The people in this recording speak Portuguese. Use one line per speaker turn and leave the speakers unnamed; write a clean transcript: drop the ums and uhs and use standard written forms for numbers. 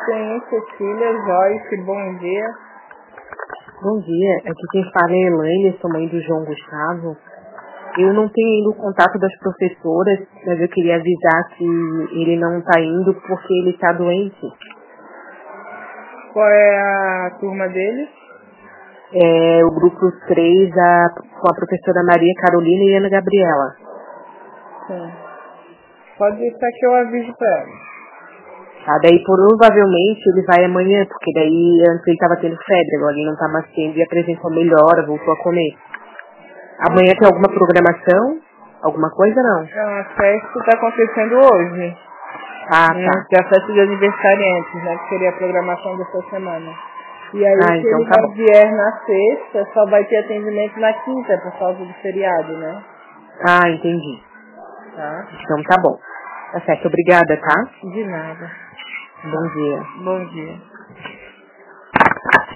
Sim, Cecília, Joyce, bom dia.
Bom dia, aqui quem fala é Elaine, sou mãe do João Gustavo. Eu não tenho ainda o contato das professoras, mas eu queria avisar que ele não está indo porque ele está doente.
Qual é a turma dele?
É o grupo 3, com a professora Maria Carolina e Ana Gabriela.
Sim. Pode deixar que eu aviso pra ela.
Tá, daí provavelmente ele vai amanhã, porque daí antes ele estava tendo febre, agora ele não está mais tendo e apresentou melhora, voltou a comer. Amanhã tem alguma programação? Alguma coisa não?
A festa está acontecendo hoje.
Ah, tá.
Que é a festa de aniversariantes, né? Que seria a programação dessa semana. E aí, se
Então
ele
tá
não
bom.
vier na sexta, só vai ter atendimento na quinta, por causa do feriado, né?
Ah, entendi.
Tá?
Então tá bom. Tá certo, obrigada, tá?
De nada.
Bom dia.
Bom dia.